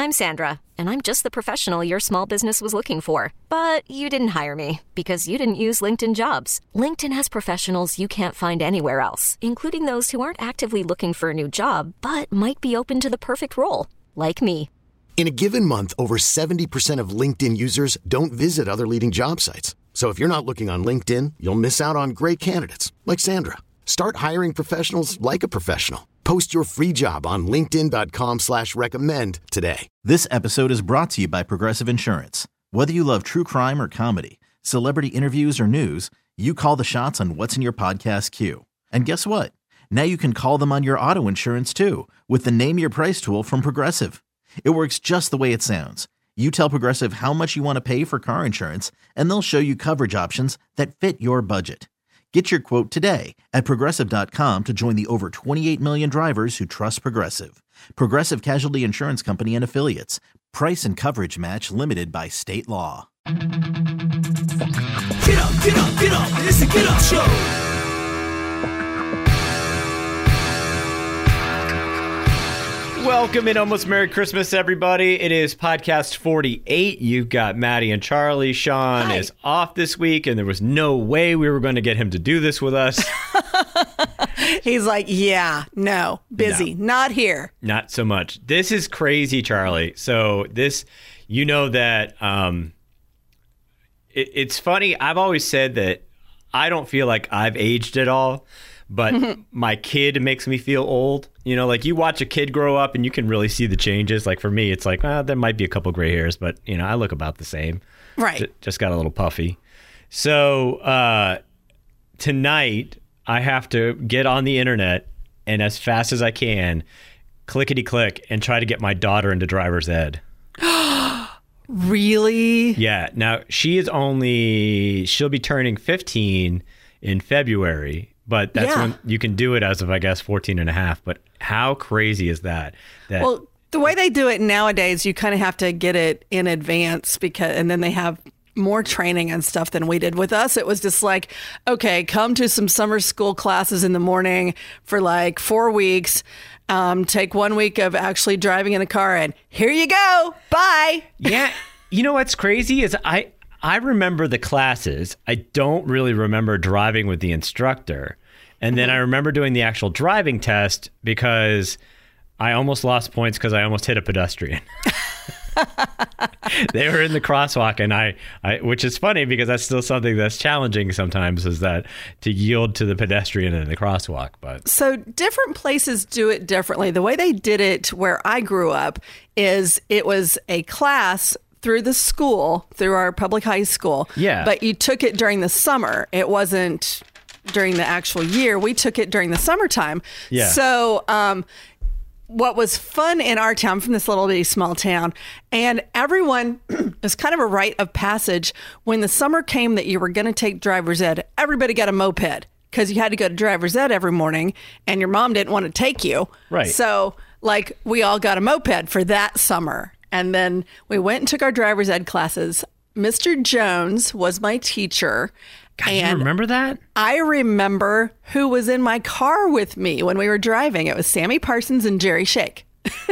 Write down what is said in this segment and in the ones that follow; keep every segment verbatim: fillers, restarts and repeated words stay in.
I'm Sandra, and I'm just the professional your small business was looking for. But you didn't hire me because you didn't use LinkedIn Jobs. LinkedIn has professionals you can't find anywhere else, including those who aren't actively looking for a new job, but might be open to the perfect role, like me. In a given month, over seventy percent of LinkedIn users don't visit other leading job sites. So if you're not looking on LinkedIn, you'll miss out on great candidates like Sandra. Start hiring professionals like a professional. Post your free job on linkedin.com slash recommend today. This episode is brought to you by Progressive Insurance. Whether you love true crime or comedy, celebrity interviews or news, you call the shots on what's in your podcast queue. And guess what? Now you can call them on your auto insurance too with the Name Your Price tool from Progressive. It works just the way it sounds. You tell Progressive how much you want to pay for car insurance, and they'll show you coverage options that fit your budget. Get your quote today at Progressive dot com to join the over twenty-eight million drivers who trust Progressive. Progressive Casualty Insurance Company and Affiliates. Price and coverage match limited by state law. Get up, get up, get up. It's a Get Up Show. Welcome and almost Merry Christmas, everybody. It is podcast forty-eight. You've got Maddie and Charlie. Sean Hi. is off this week, and there was no way we were going to get him to do this with us. He's like, yeah, no, busy, no, not here. Not so much. This is crazy, Charlie. So this, you know that um, it, it's funny. I've always said that I don't feel like I've aged at all. But my kid makes me feel old. You know, like you watch a kid grow up and you can really see the changes. Like for me, it's like, well, there might be a couple gray hairs, but, you know, I look about the same. Right. J- just got a little puffy. So uh, tonight, I have to get on the internet and as fast as I can, clickety click and try to get my daughter into driver's ed. Really? Yeah. Now, she is only, she'll be turning fifteen in February. But that's yeah. when you can do it as of, I guess, fourteen and a half. But how crazy is that? that well, the way they do it nowadays, you kind of have to get it in advance because, and then they have more training and stuff than we did. With us, it was just like, okay, come to some summer school classes in the morning for like four weeks. Um, take one week of actually driving in a car and here you go. Bye. Yeah. You know what's crazy is I... I remember the classes. I don't really remember driving with the instructor. And then I remember doing the actual driving test because I almost lost points because I almost hit a pedestrian. They were in the crosswalk and I, I, which is funny because that's still something that's challenging sometimes is that to yield to the pedestrian in the crosswalk. But so different places do it differently. The way they did it where I grew up is it was a class through the school, through our public high school. Yeah. But you took it during the summer. It wasn't during the actual year. We took it during the summertime. Yeah. So um, what was fun in our town, from this little bitty small town, and everyone, it was kind of a rite of passage. When the summer came that you were going to take driver's ed, everybody got a moped because you had to go to driver's ed every morning and your mom didn't want to take you. Right. So like we all got a moped for that summer. And then we went and took our driver's ed classes. Mister Jones was my teacher. God, and you remember that? I remember who was in my car with me when we were driving. It was Sammy Parsons and Jerry Shake.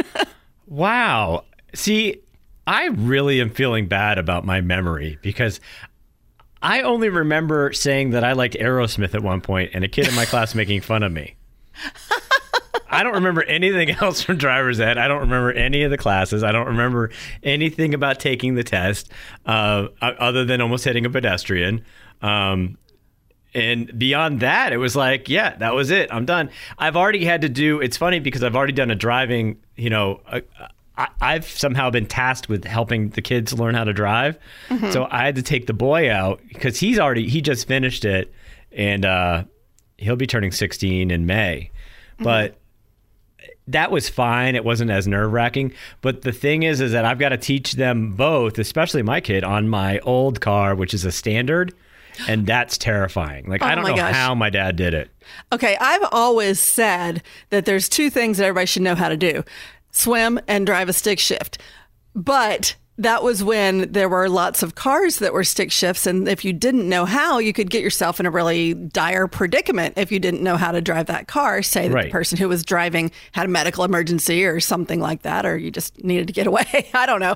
Wow. See, I really am feeling bad about my memory because I only remember saying that I liked Aerosmith at one point and a kid in my class making fun of me. I don't remember anything else from driver's ed. I don't remember any of the classes. I don't remember anything about taking the test uh, other than almost hitting a pedestrian. Um, and beyond that, it was like, yeah, that was it. I'm done. I've already had to do, it's funny because I've already done a driving, you know, uh, I, I've somehow been tasked with helping the kids learn how to drive. Mm-hmm. So I had to take the boy out because he's already, he just finished it and uh, he'll be turning sixteen in May. Mm-hmm. But that was fine. It wasn't as nerve-wracking. But the thing is, is that I've got to teach them both, especially my kid, on my old car, which is a standard. And that's terrifying. Like, oh I don't know gosh. how my dad did it. Okay, I've always said that there's two things that everybody should know how to do. Swim and drive a stick shift. But that was when there were lots of cars that were stick shifts. And if you didn't know how, you could get yourself in a really dire predicament if you didn't know how to drive that car. Say that Right. the person who was driving had a medical emergency or something like that, or you just needed to get away. I don't know.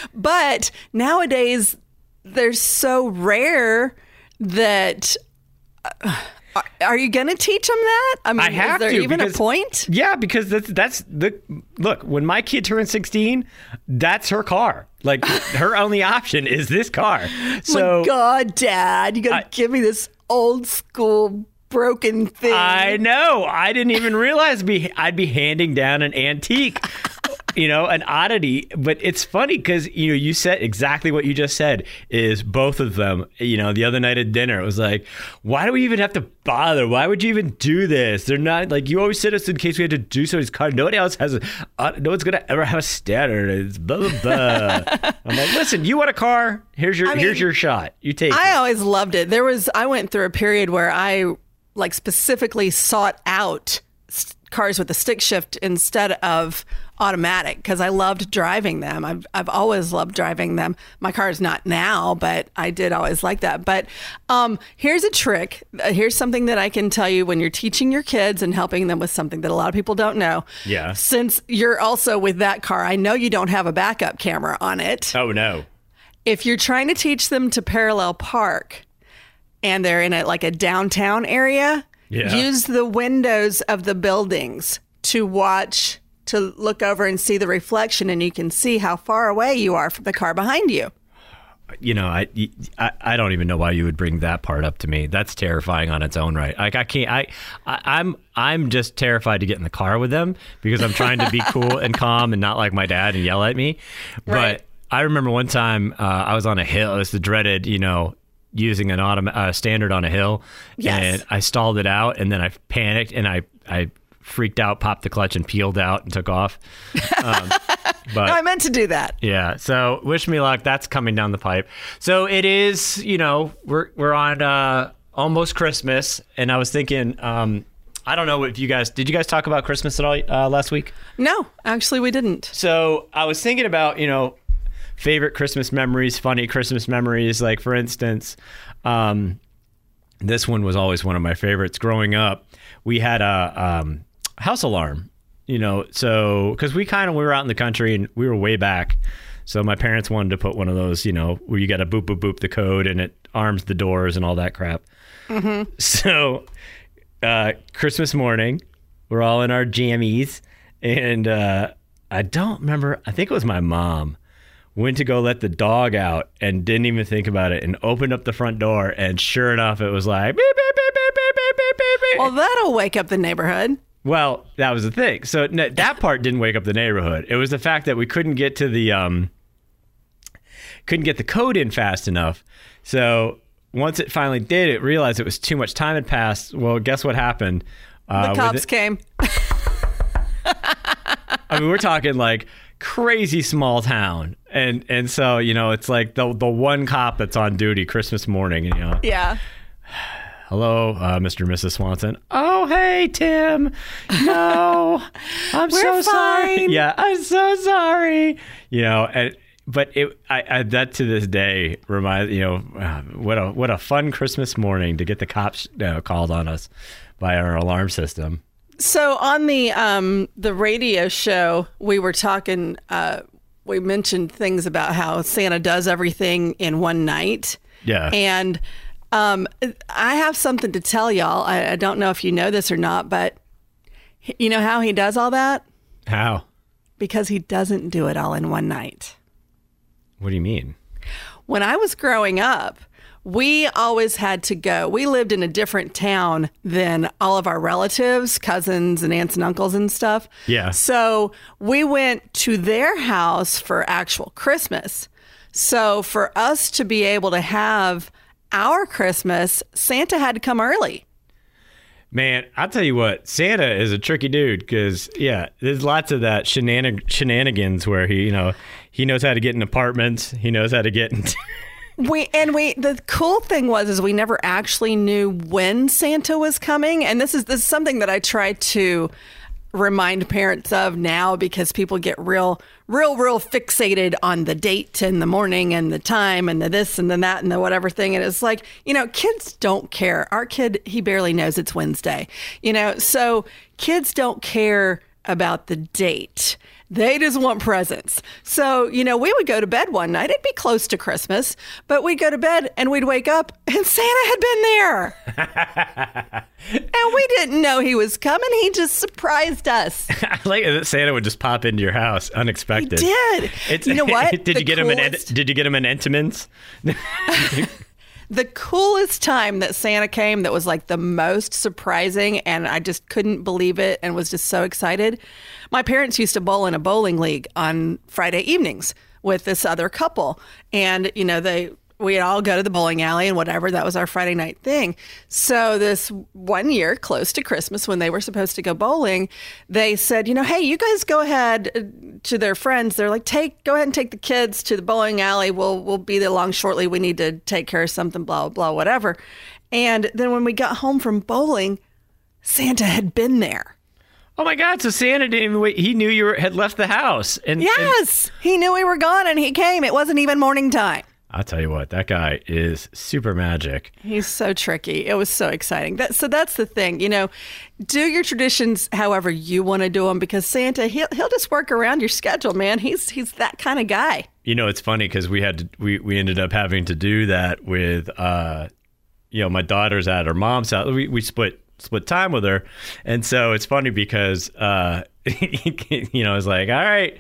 But nowadays, they're so rare that... Uh, are, are you going to teach them that? I mean, I have is there to, even because- a point? Yeah, because that's that's the look. When my kid turns sixteen, that's her car. Like her only option is this car. So My God, Dad, you got to I- give me this old school broken thing. I know. I didn't even realize be I'd be handing down an antique, you know, an oddity. But it's funny because, you know, you said exactly what you just said is both of them, you know, the other night at dinner, it was like, why do we even have to bother? Why would you even do this? They're not like, you always said us in case we had to do somebody's car. Nobody else has a, uh, no one's going to ever have a standard. It's blah, blah, blah. I'm like, listen, you want a car? Here's your, I mean, here's your shot. You take I it. always loved it. There was, I went through a period where I like specifically sought out s- cars with a stick shift instead of automatic because I loved driving them. I've I've always loved driving them. My car is not now, but I did always like that. But um, here's a trick. Uh, Here's something that I can tell you when you're teaching your kids and helping them with something that a lot of people don't know. Yeah. Since you're also with that car, I know you don't have a backup camera on it. Oh, no. If you're trying to teach them to parallel park and they're in a like a downtown area, Yeah. use the windows of the buildings to watch, to look over and see the reflection, and you can see how far away you are from the car behind you. You know, I, I I don't even know why you would bring that part up to me. That's terrifying on its own right. Like I can't. I, I I'm I'm just terrified to get in the car with them because I'm trying to be cool and calm and not like my dad and yell at me. Right. But I remember one time uh, I was on a hill. It was the dreaded, you know, using an autom- uh, standard on a hill, Yes. and I stalled it out, and then I panicked and I I freaked out, popped the clutch, and peeled out and took off. Um, but No, I meant to do that. yeah. So wish me luck. That's coming down the pipe. So it is, you know, we're we're on uh, almost Christmas, and I was thinking, um, I don't know if you guys did. You guys talk about Christmas at all uh, last week? No, actually, we didn't. So I was thinking about, you know, favorite Christmas memories, funny Christmas memories. Like for instance, um, this one was always one of my favorites. Growing up, we had a um, house alarm. You know, so because we kind of we were out in the country and we were way back, so my parents wanted to put one of those, you know, where you got to boop boop boop the code and it arms the doors and all that crap. Mm-hmm. So uh, Christmas morning, we're all in our jammies, and uh, I don't remember. I think it was my mom went to go let the dog out and didn't even think about it and opened up the front door, and sure enough, it was like beep beep beep beep beep beep beep beep beep. Well, that'll wake up the neighborhood. Well, that was the thing. So n- that part didn't wake up the neighborhood. It was the fact that we couldn't get to the um, couldn't get the code in fast enough. So once it finally did, it realized it was too much time had passed. Well, guess what happened? Uh, The with cops it- came. I mean, we're talking like crazy small town, and and so you know, it's like the the one cop that's on duty Christmas morning, and you know. Yeah. Hello, uh, Mister and Missus Swanson. Oh, hey, Tim. No, I'm so We're sorry. fine. Yeah, I'm so sorry. You know, and but it, I, I that to this day reminds you know, uh, what a what a fun Christmas morning to get the cops uh, called on us by our alarm system. So on the um, the radio show, we were talking. Uh, we mentioned things about how Santa does everything in one night. Yeah. And um, I have something to tell y'all. I, I don't know if you know this or not, but you know how he does all that? How? Because he doesn't do it all in one night. What do you mean? When I was growing up, we always had to go. We lived in a different town than all of our relatives, cousins and aunts and uncles and stuff. Yeah. So we went to their house for actual Christmas. So for us to be able to have our Christmas, Santa had to come early. Man, I'll tell you what, Santa is a tricky dude because, yeah, there's lots of that shenanig- shenanigans where he, you know, he knows how to get in apartments. He knows how to get in. We and we the cool thing was is we never actually knew when Santa was coming, and this is this is something that I try to remind parents of now because people get real, real, real fixated on the date and the morning and the time and the this and the that and the whatever thing. And it's like, you know, kids don't care. Our kid, he barely knows it's Wednesday, you know, so kids don't care about the date. They just want presents. So, you know, we would go to bed one night. It'd be close to Christmas, but we'd go to bed and we'd wake up and Santa had been there. And we didn't know he was coming. He just surprised us. I like that Santa would just pop into your house unexpected. He did. It's, you know what? did The you get him an coolest- Did you get him an Entenmann's? The coolest time that Santa came that was like the most surprising, and I just couldn't believe it and was just so excited. My parents used to bowl in a bowling league on Friday evenings with this other couple. And, you know, they we'd all go to the bowling alley and whatever. That was our Friday night thing. So this one year, close to Christmas, when they were supposed to go bowling, they said, you know, hey, you guys go ahead to their friends. They're like, take, go ahead and take the kids to the bowling alley. We'll, we'll be there along shortly. We need to take care of something, blah, blah, whatever. And then when we got home from bowling, Santa had been there. Oh my God! So Santa didn't even wait. He knew you were, had left the house. And Yes, and, he knew we were gone and he came. It wasn't even morning time. I'll tell you what, that guy is super magic. He's so tricky. It was so exciting. That, so that's the thing, you know, do your traditions however you want to do them, because Santa, he'll, he'll just work around your schedule, man. He's he's that kind of guy. You know, it's funny because we had to, we, we ended up having to do that with, uh, you know, my daughter's at her mom's house. We, we split split time with her. And so it's funny because, uh, you know, it's like, all right.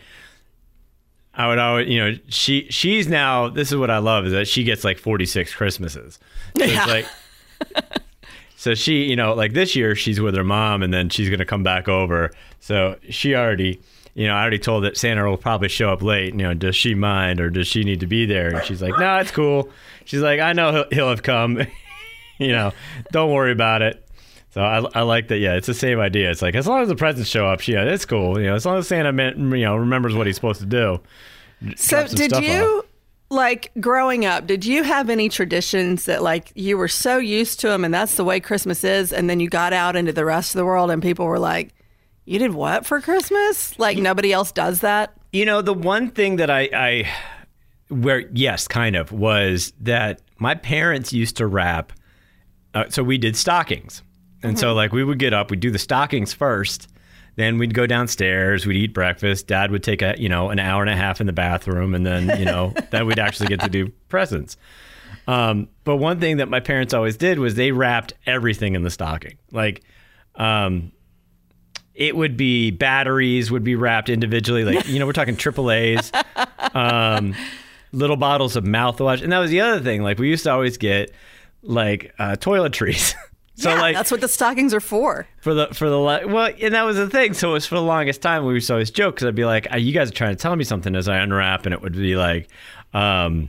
I would always, you know, she she's now, this is what I love, is that she gets like forty-six Christmases. So Yeah. it's like, so she, you know, like this year she's with her mom and then she's going to come back over. So she already, you know, I already told that Santa will probably show up late. You know, does she mind or does she need to be there? And she's like, no, it's cool. She's like, I know he'll, he'll have come. You know, don't worry about it. So I, I like that. Yeah, it's the same idea. It's like, as long as the presents show up, yeah, it's cool. You know, as long as Santa, meant, you know, remembers what he's supposed to do. So Drop some did stuff you, off. like growing up, did you have any traditions that like you were so used to them and that's the way Christmas is, and then you got out into the rest of the world and people were like, you did what for Christmas? Like nobody else does that? You know, the one thing that I, I, where, yes, kind of, was that my parents used to wrap, uh, so we did stockings. And mm-hmm. so, like, we would get up, we'd do the stockings first, then we'd go downstairs, we'd eat breakfast, Dad would take, a you know, an hour and a half in the bathroom, and then, you know, then we'd actually get to do presents. Um, but one thing that my parents always did was they wrapped everything in the stocking. Like, um... it would be batteries would be wrapped individually. Like, you know, we're talking triple A's, um, little bottles of mouthwash. And that was the other thing. Like, we used to always get like uh, toiletries. So yeah, like, that's what the stockings are for. For the, for the, well, and that was the thing. So it was for the longest time we used to always joke, because I'd be like, you guys are trying to tell me something as I unwrap. And it would be like, um,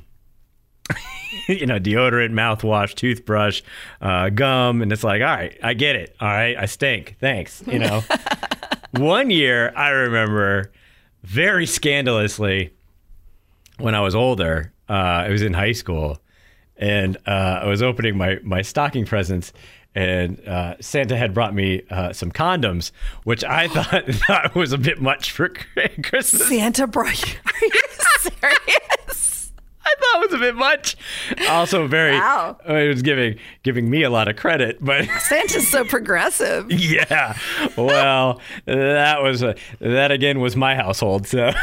you know, deodorant, mouthwash, toothbrush, uh, gum. And it's like, all right, I get it. All right, I stink. Thanks. You know, one year I remember very scandalously when I was older, uh, I was in high school, and uh, I was opening my, my stocking presents, and uh, Santa had brought me uh, some condoms, which I thought, thought was a bit much for Christmas. Santa brought you. Are you serious? I thought it was a bit much. Also, very. Wow. It was giving giving me a lot of credit, but Santa's so progressive. yeah. Well, that was a, that again was my household, so uh,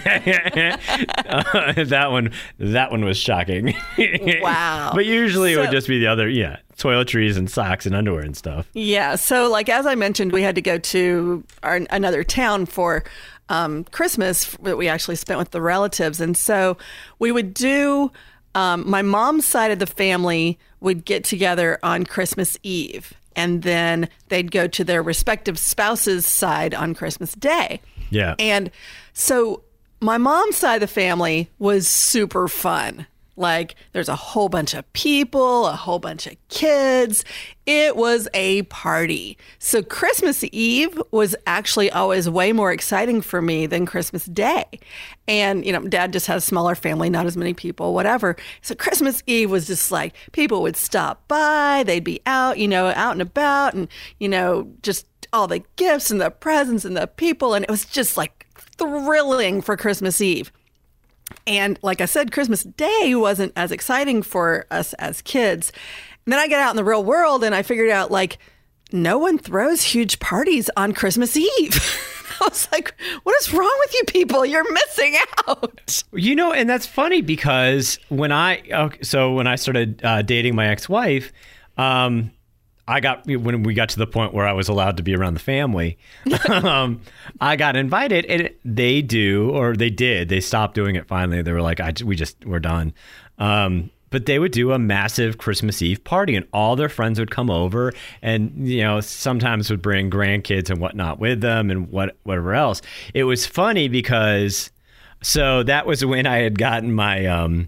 that one that one was shocking. Wow. But usually it So- would just be the other, yeah, toiletries and socks and underwear and stuff. Yeah. So, like, as I mentioned, we had to go to our, another town for um, Christmas that we actually spent with the relatives. And so we would do, um, my mom's side of the family would get together on Christmas Eve, and then they'd go to their respective spouses' side on Christmas Day. Yeah. And so my mom's side of the family was super fun. Like, there's a whole bunch of people, a whole bunch of kids. It was a party. So Christmas Eve was actually always way more exciting for me than Christmas Day. And, you know, Dad just has a smaller family, not as many people, whatever. So Christmas Eve was just like, people would stop by, they'd be out, you know, out and about, and, you know, just all the gifts and the presents and the people. And it was just like thrilling for Christmas Eve. And like I said, Christmas Day wasn't as exciting for us as kids. And then I get out in the real world and I figured out, like, no one throws huge parties on Christmas Eve. I was like, what is wrong with you people? You're missing out. You know, and that's funny because when I, okay, so when I started uh, dating my ex-wife, um, I got, when we got to the point where I was allowed to be around the family, um, I got invited, and they do, or they did, they stopped doing it finally. They were like, I, we just, we're done. Um, but they would do a massive Christmas Eve party, and all their friends would come over, and, you know, sometimes would bring grandkids and whatnot with them and what, whatever else. It was funny because, so that was when I had gotten my, um,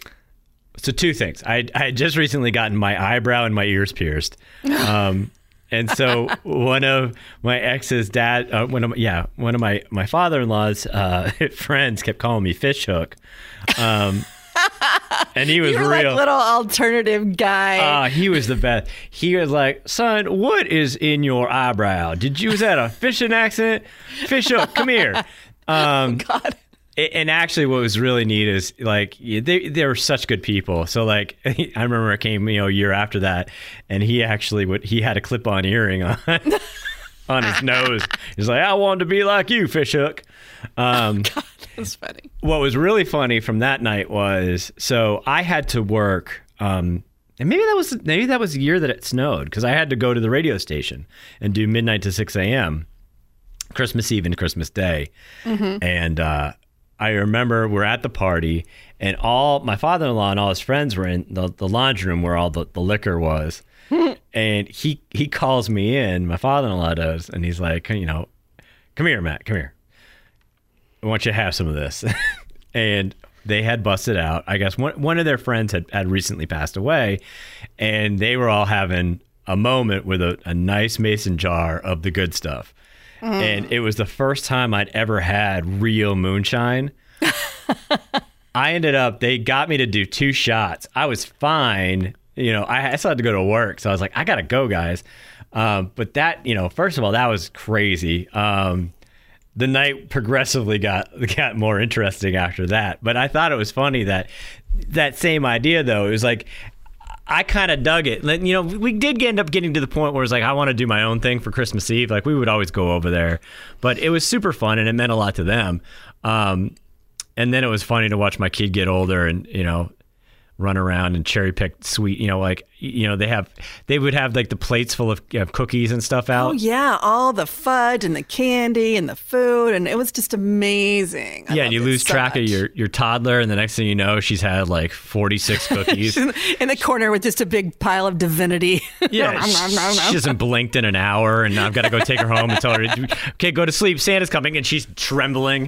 so two things. I, I had just recently gotten my eyebrow and my ears pierced. Um, and so one of my ex's dad, uh, one of my, yeah, one of my, my father-in-law's uh, friends kept calling me Fish Hook. Um, and he was You're real. like little alternative guy. Uh, he was the best. He was like, son, what is in your eyebrow? Did you, was that a fishing accent? Fish Hook, come here. Um, oh, God. And actually, what was really neat is, like, they they were such good people. So, like, I remember it came, you know, a year after that, and he actually would he had a clip-on earring on on his nose. He's like, I wanted to be like you, Fish Hook. Um, God, that's funny. What was really funny from that night was, so I had to work, um, and maybe that was maybe that was the year that it snowed, because I had to go to the radio station and do midnight to six a.m. Christmas Eve and Christmas Day, mm-hmm. and. uh I remember we're at the party, and all my father-in-law and all his friends were in the, the laundry room where all the, the liquor was. And he, he calls me in, my father-in-law does, and he's like, you know, come here, Matt, come here. I want you to have some of this. And they had busted out. I guess one, one of their friends had, had recently passed away, and they were all having a moment with a, a nice mason jar of the good stuff. And it was the first time I'd ever had real moonshine. I ended up, they got me to do two shots. I was fine. You know, I, I still had to go to work. So I was like, I got to go, guys. Um, but that, you know, first of all, that was crazy. Um, the night progressively got got more interesting after that. But I thought it was funny that that same idea, though, it was like, I kind of dug it. You know, we did end up getting to the point where it's like, I want to do my own thing for Christmas Eve. Like, we would always go over there. But it was super fun, and it meant a lot to them. Um, and then it was funny to watch my kid get older and, you know, run around and cherry pick sweet, you know, like, you know, they have, they would have like the plates full of, you know, cookies and stuff out. Oh yeah, all the fudge and the candy and the food, and it was just amazing. I yeah, and you lose so track much. of your, your toddler, and the next thing you know, she's had like forty-six cookies. in the corner with just a big pile of divinity. Yeah, she hasn't blinked in an hour, and I've got to go take her home and tell her, okay, go to sleep, Santa's coming, and she's trembling.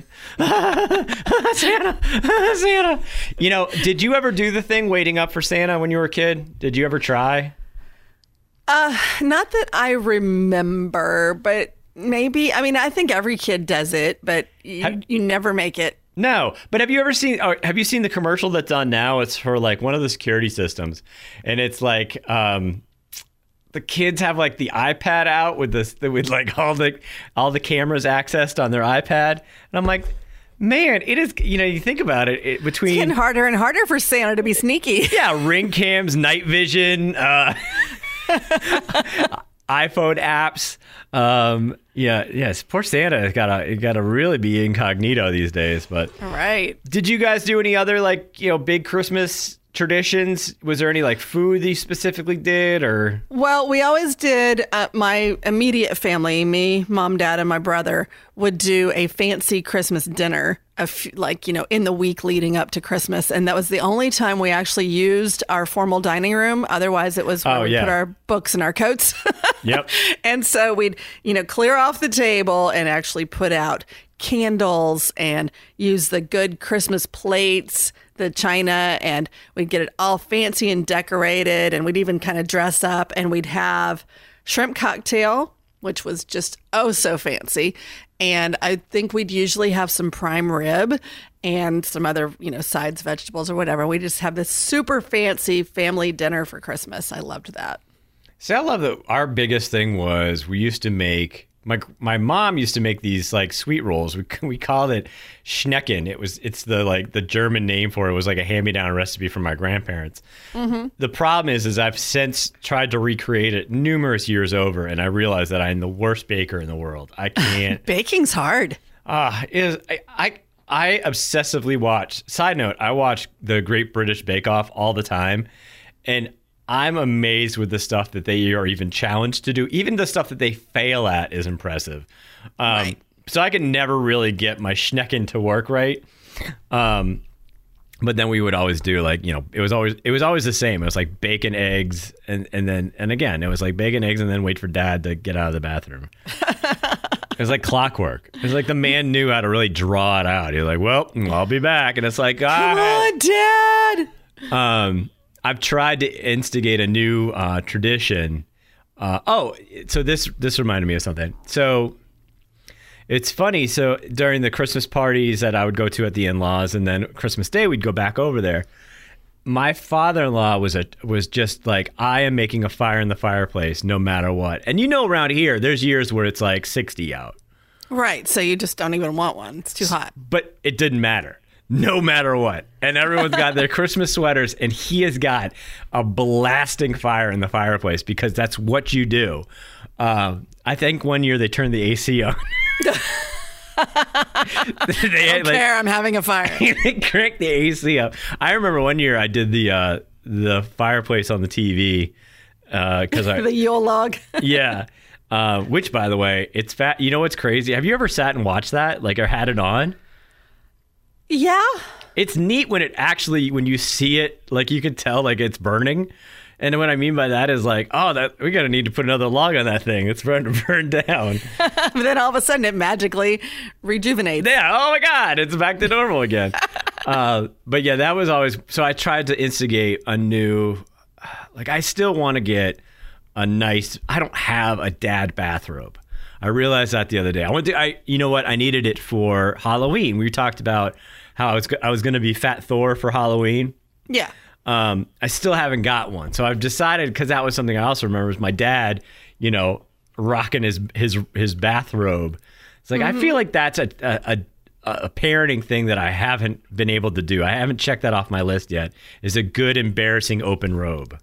Santa, Santa. You know, did you ever do the thing waiting up for Santa when you were a kid? Did you ever try? Uh, not that I remember, but maybe. I mean, I think every kid does it, but you, have, you never make it. No, but have you ever seen, or have you seen the commercial that's on now? It's for like one of the security systems, and it's like, um, the kids have like the iPad out with this, with like all the, all the cameras accessed on their iPad. And I'm like, man, it is, you know, you think about it, it between... It's getting harder and harder for Santa to be sneaky. Yeah, ring cams, night vision, uh, iPhone apps. Um, yeah, yes, poor Santa has got to got to really be incognito these days. But all right. Did you guys do any other, like, you know, big Christmas traditions? Was there any like food that you specifically did, or? Well, we always did. Uh, my immediate family, me, mom, dad, and my brother, would do a fancy Christmas dinner, a f- like, you know, in the week leading up to Christmas, and that was the only time we actually used our formal dining room. Otherwise, it was where oh, we yeah. put our books and our coats. Yep. And so we'd, you know, clear off the table and actually put out candles and use the good Christmas plates, the china, and we'd get it all fancy and decorated, and we'd even kind of dress up, and we'd have shrimp cocktail, which was just oh so fancy, and I think we'd usually have some prime rib and some other, you know, sides, vegetables or whatever. We just have this super fancy family dinner for Christmas. I loved that. See, I love that our biggest thing was we used to make my my mom used to make these like sweet rolls. We we called it Schnecken. It was it's the like the German name for it. It was like a hand-me-down recipe from my grandparents. Mm-hmm. The problem is, is I've since tried to recreate it numerous years over, and I realized that I'm the worst baker in the world. I can't. Baking's hard. Ah, uh, is I, I I obsessively watch. Side note: I watch the Great British Bake Off all the time, and I'm amazed with the stuff that they are even challenged to do. Even the stuff that they fail at is impressive. Um, right. So I could never really get my Schnecken to work right. Um, but then we would always do like, you know, it was always it was always the same. It was like bacon, eggs, and, and then and again, it was like bacon, eggs, and then wait for Dad to get out of the bathroom. It was like clockwork. It was like the man knew how to really draw it out. He was like, well, I'll be back. And it's like, ah. Come on, Dad. Um. I've tried to instigate a new uh, tradition. Uh, oh, so this this reminded me of something. So it's funny. So during the Christmas parties that I would go to at the in-laws, and then Christmas Day we'd go back over there. My father-in-law was a was just like, I am making a fire in the fireplace no matter what. And you know, around here, there's years where it's like sixty out. Right. So you just don't even want one. It's too hot. But it didn't matter. No matter what. And everyone's got their Christmas sweaters, and he has got a blasting fire in the fireplace because that's what you do. Uh, I think one year they turned the A C on. they, I don't like, care. I'm having a fire. They cranked the A C up. I remember one year I did the uh, the fireplace on the T V because uh, I the Yule log. Yeah. Uh, which, by the way, it's fat. You know what's crazy? Have you ever sat and watched that? Like, or had it on? Yeah. It's neat when it actually, when you see it, like you can tell like it's burning. And what I mean by that is like, oh, that we got to need to put another log on that thing. It's starting to burn down. But then all of a sudden it magically rejuvenates. Yeah. Oh my God. It's back to normal again. uh, but yeah, that was always, so I tried to instigate a new, like I still want to get a nice, I don't have a dad bathrobe. I realized that the other day. I went to, I, you know what? I needed it for Halloween. We talked about how I was, I was going to be Fat Thor for Halloween. Yeah. Um, I still haven't got one. So I've decided, because that was something I also remember, was my dad, you know, rocking his, his, his bathrobe. It's like, mm-hmm. I feel like that's a, a, a parenting thing that I haven't been able to do. I haven't checked that off my list yet, is a good, embarrassing open robe.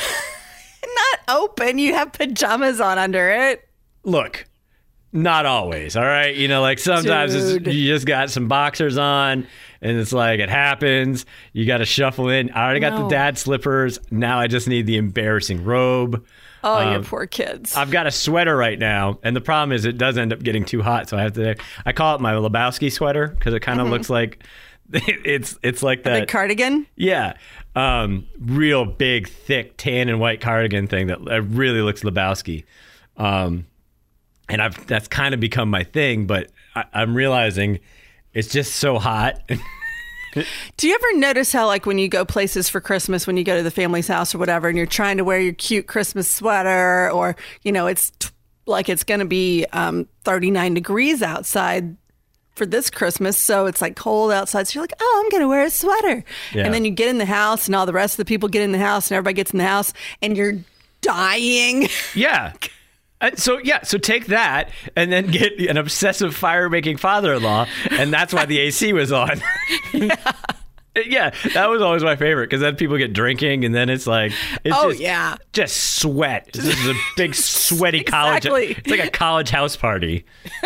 Not open. You have pajamas on under it. Look. Not always, all right? You know, like sometimes it's, you just got some boxers on, and it's like it happens. You got to shuffle in. I already got no. the dad slippers. Now I just need the embarrassing robe. Oh, um, you poor kids. I've got a sweater right now, and the problem is it does end up getting too hot, so I have to. I call it my Lebowski sweater because it kind of mm-hmm. looks like it's it's like that a big cardigan. Yeah, um, real big, thick tan and white cardigan thing that really looks Lebowski. Um, And I've that's kind of become my thing, but I, I'm realizing it's just so hot. Do you ever notice how, like, when you go places for Christmas, when you go to the family's house or whatever, and you're trying to wear your cute Christmas sweater, or, you know, it's t- like it's going to be um, thirty-nine degrees outside for this Christmas, so it's like cold outside. So you're like, oh, I'm going to wear a sweater. Yeah. And then you get in the house, and all the rest of the people get in the house, and everybody gets in the house, and you're dying. Yeah. Uh, so, yeah, so take that and then get an obsessive fire-making father-in-law, and that's why the A C was on. Yeah. Yeah, that was always my favorite, because then people get drinking, and then it's like, it's oh, just, yeah. just sweat. This is a big, sweaty college. Exactly. It's like a college house party.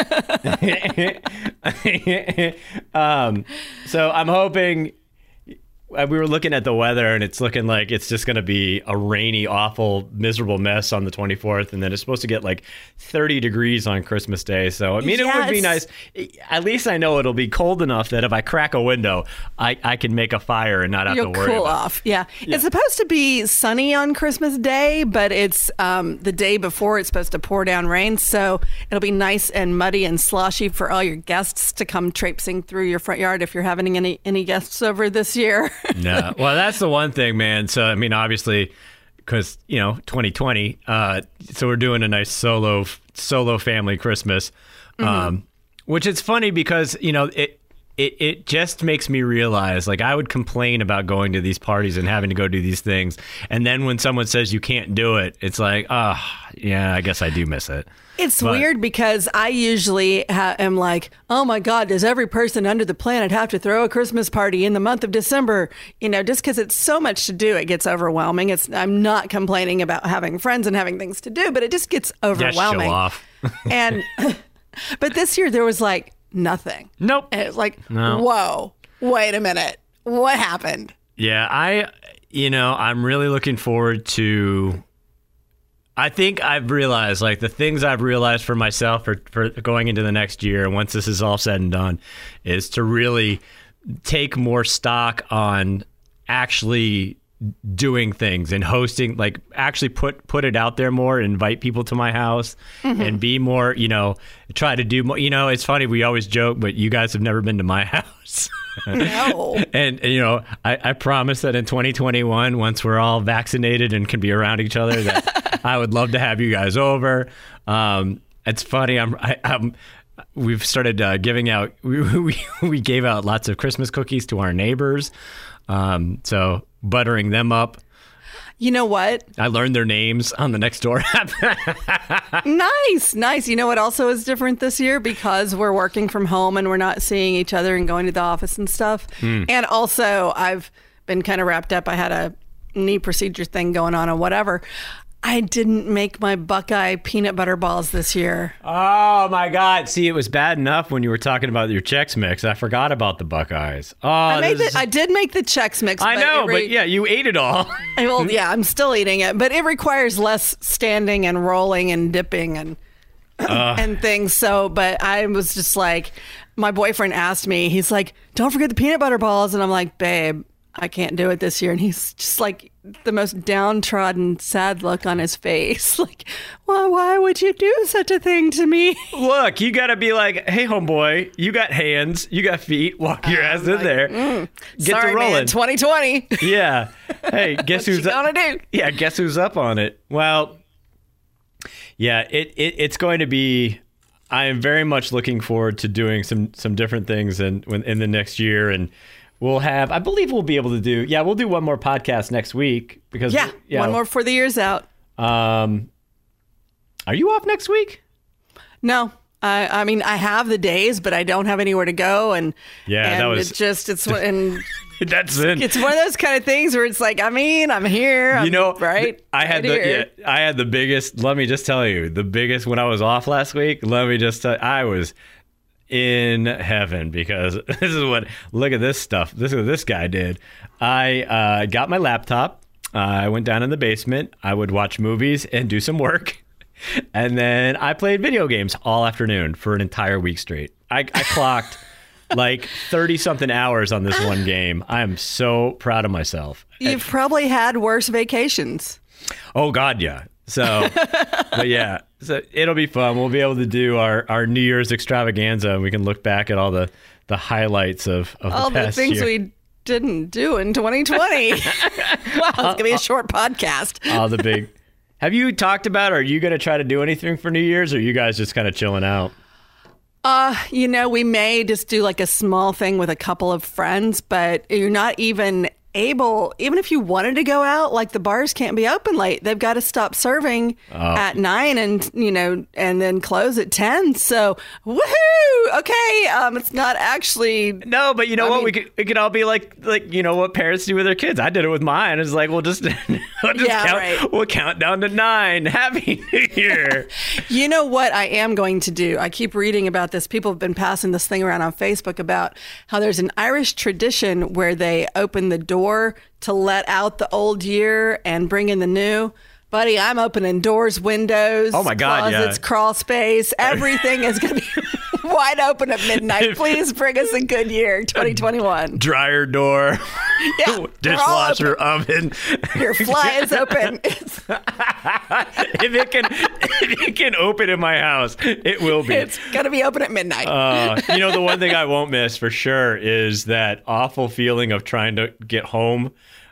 um, so I'm hoping... We were looking at the weather, and it's looking like it's just going to be a rainy, awful, miserable mess on the twenty-fourth. And then it's supposed to get like thirty degrees on Christmas Day. So, I mean, yes. It would be nice. At least I know it'll be cold enough that if I crack a window, I, I can make a fire and not have You'll to worry cool about off. Yeah. yeah. It's supposed to be sunny on Christmas Day, but it's um, the day before it's supposed to pour down rain. So it'll be nice and muddy and sloshy for all your guests to come traipsing through your front yard if you're having any, any guests over this year. No, well, that's the one thing, man. So, I mean, obviously, because, you know, twenty twenty, uh, so we're doing a nice solo solo family Christmas, mm-hmm. um, which is funny because, you know, it it, it just makes me realize, like, I would complain about going to these parties and having to go do these things. And then when someone says you can't do it, it's like, oh, yeah, I guess I do miss it. It's But- weird because I usually ha- am like, oh my God, does every person under the planet have to throw a Christmas party in the month of December? You know, just because it's so much to do, it gets overwhelming. It's I'm not complaining about having friends and having things to do, but it just gets Yeah, overwhelming. show off. And but this year there was like nothing. Nope. And it was like, No. whoa, wait a minute, what happened? Yeah, I, you know, I'm really looking forward to. I think I've realized, like, the things I've realized for myself for, for going into the next year, once this is all said and done, is to really take more stock on actually doing things and hosting, like, actually put put it out there more, invite people to my house, and be more, you know, try to do more. You know, it's funny, we always joke, but you guys have never been to my house. No. And, and, you know, I, I promise that in twenty twenty-one, once we're all vaccinated and can be around each other, that I would love to have you guys over. Um, it's funny. I'm, I, I'm, we've started uh, giving out, we, we, we gave out lots of Christmas cookies to our neighbors. Um, so buttering them up. You know what? I learned their names on the Nextdoor app. Nice, nice. You know what also is different this year? Because we're working from home and we're not seeing each other and going to the office and stuff. And also, I've been kind of wrapped up. I had a knee procedure thing going on and whatever. I didn't make my Buckeye peanut butter balls this year. Oh, my God. See, it was bad enough when you were talking about your Chex Mix. I forgot about the Buckeyes. Oh, I, made this the, I did make the Chex Mix. I but know, it re- but yeah, you ate it all. Well, yeah, I'm still eating it, but it requires less standing and rolling and dipping and and things. So, but I was just like, my boyfriend asked me, he's like, don't forget the peanut butter balls. And I'm like, babe, I can't do it this year. And he's just like the most downtrodden, sad look on his face. Like, well, why would you do such a thing to me? Look, you got to be like, hey, homeboy, you got hands, you got feet, walk your ass in there. Get Sorry, to rolling. man, twenty twenty. Yeah. Hey, guess What who's you up? gonna do? Yeah, guess who's up on it? Well, yeah, it, it it's going to be. I am very much looking forward to doing some some different things in when in the next year, and we'll have. I believe we'll be able to do. Yeah, we'll do one more podcast next week because Yeah, yeah. one more before the year's out. Um, are you off next week? No. I, I mean, I have the days, but I don't have anywhere to go, and Yeah, and that was- it's just it's and That's in. it's one of those kind of things where it's like, I mean, I'm here, I'm, You know, right? I had right the here. yeah, I had the biggest. Let me just tell you, the biggest when I was off last week. Let me just tell I was in heaven because this is what. Look at this stuff. This is what this guy did. I uh, got my laptop. Uh, I went down in the basement. I would watch movies and do some work. And then I played video games all afternoon for an entire week straight. I, I clocked like thirty something hours on this one game. I am so proud of myself. You've probably had worse vacations. Oh God, yeah. So, but yeah, so it'll be fun. We'll be able to do our, our New Year's extravaganza, and we can look back at all the, the highlights of, of All the the past things year. we didn't do in twenty twenty. Wow, it's gonna be a short podcast. all the big. Have you talked about? Are you going to try to do anything for New Year's, or are you guys just kind of chilling out? Uh, you know, we may just do like a small thing with a couple of friends, but you're not even able, even if you wanted to go out, like the bars can't be open late. They've got to stop serving at nine and, you know, and then close at ten. So, woohoo! Okay. Um, it's not actually. No, but you know I what? mean- we could we could all be like like you know what parents do with their kids. I did it with mine. It's like we'll just, we'll just Yeah, count, right. we'll count down to nine. Happy New Year. You know what I am going to do? I keep reading about this. People have been passing this thing around on Facebook about how there's an Irish tradition where they open the door to let out the old year and bring in the new. Buddy, I'm opening doors, windows, Oh my God, closets, yeah. crawl space. Everything is going to be wide open at midnight. Please bring us a good year, twenty twenty-one. Dryer door, Yeah, they're all dishwasher, oven. Your fly is open. It's, if it can, if it can open in my house, it will be. it's going to be open at midnight. Uh, you know, the one thing I won't miss for sure is that awful feeling of trying to get home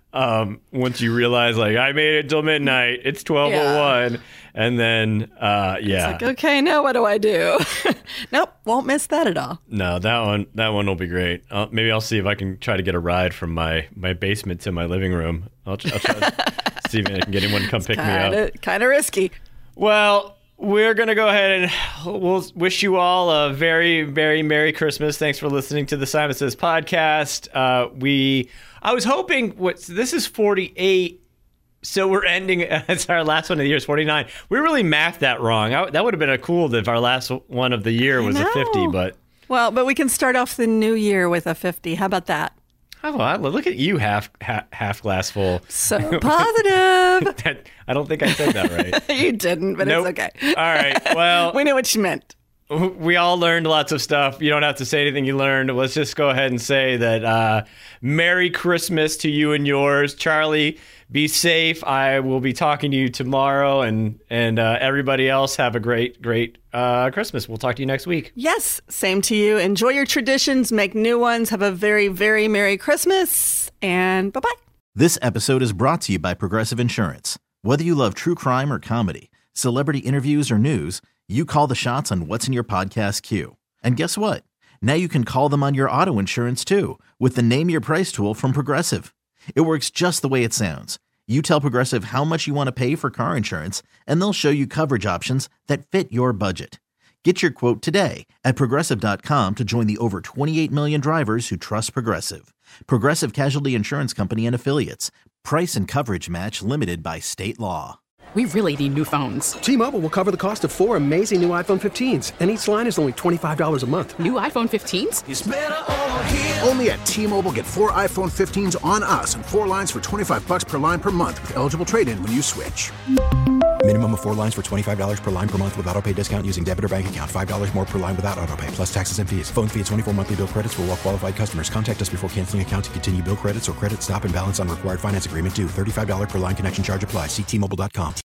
Um, once you realize, like, I made it till midnight, it's twelve oh one, yeah. and then, uh, yeah. It's like, okay, now what do I do? Nope, won't miss that at all. No, that one, that one will be great. Uh, maybe I'll see if I can try to get a ride from my, my basement to my living room. I'll, I'll try to see if I can get anyone to come it's pick kinda, me up. Kind of risky. Well, we're going to go ahead and we'll wish you all a very, very Merry Christmas. Thanks for listening to the Simon Says podcast. Uh, we, I was hoping, what this is forty-eight, so we're ending, it's our last one of the year is forty-nine. We really mathed that wrong. I, that would have been a cool if our last one of the year was a fifty, but. Well, but we can start off the new year with a fifty. How about that? Oh, I, look at you, half half, half glass full. So positive. that, I don't think I said that right. You didn't, but nope. it's okay. All right. Well, we knew what you meant. We all learned lots of stuff. You don't have to say anything you learned. Let's just go ahead and say that uh, Merry Christmas to you and yours. Charlie, be safe. I will be talking to you tomorrow, and and uh, everybody else have a great, great uh, Christmas. We'll talk to you next week. Yes, same to you. Enjoy your traditions. Make new ones. Have a very, very Merry Christmas, and bye-bye. This episode is brought to you by Progressive Insurance. Whether you love true crime or comedy, celebrity interviews or news, you call the shots on what's in your podcast queue. And guess what? Now you can call them on your auto insurance too with the Name Your Price tool from Progressive. It works just the way it sounds. You tell Progressive how much you want to pay for car insurance, and they'll show you coverage options that fit your budget. Get your quote today at Progressive dot com to join the over twenty-eight million drivers who trust Progressive. Progressive Casualty Insurance Company and Affiliates. Price and coverage match limited by state law. We really need new phones. T-Mobile will cover the cost of four amazing new iPhone fifteens, and each line is only twenty-five dollars a month. New iPhone fifteens? It's better over here. Only at T-Mobile, get four iPhone fifteens on us and four lines for twenty-five bucks per line per month with eligible trade-in when you switch. Minimum of four lines for twenty-five dollars per line per month with autopay discount using debit or bank account. five dollars more per line without autopay, plus taxes and fees. Phone fee at twenty-four monthly bill credits for well-qualified customers. Contact us before canceling account to continue bill credits or credit stop and balance on required finance agreement due. thirty-five dollars per line connection charge applies. See T Mobile dot com.